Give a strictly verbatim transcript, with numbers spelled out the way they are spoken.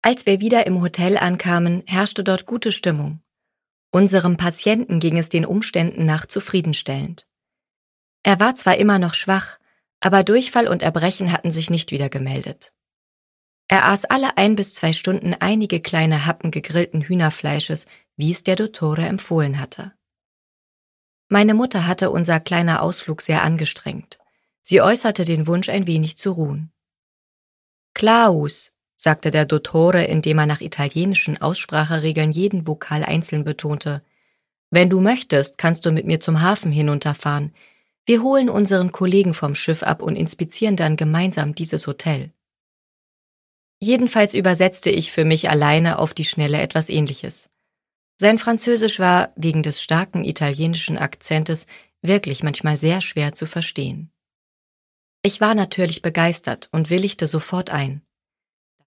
Als wir wieder im Hotel ankamen, herrschte dort gute Stimmung. Unserem Patienten ging es den Umständen nach zufriedenstellend. Er war zwar immer noch schwach, aber Durchfall und Erbrechen hatten sich nicht wieder gemeldet. Er aß alle ein bis zwei Stunden einige kleine Happen gegrillten Hühnerfleisches, wie es der Dottore empfohlen hatte. Meine Mutter hatte unser kleiner Ausflug sehr angestrengt. Sie äußerte den Wunsch, ein wenig zu ruhen. »Klaus«, sagte der Dottore, indem er nach italienischen Ausspracheregeln jeden Vokal einzeln betonte, »wenn du möchtest, kannst du mit mir zum Hafen hinunterfahren. Wir holen unseren Kollegen vom Schiff ab und inspizieren dann gemeinsam dieses Hotel.« Jedenfalls übersetzte ich für mich alleine auf die Schnelle etwas Ähnliches. Sein Französisch war, wegen des starken italienischen Akzentes, wirklich manchmal sehr schwer zu verstehen. Ich war natürlich begeistert und willigte sofort ein.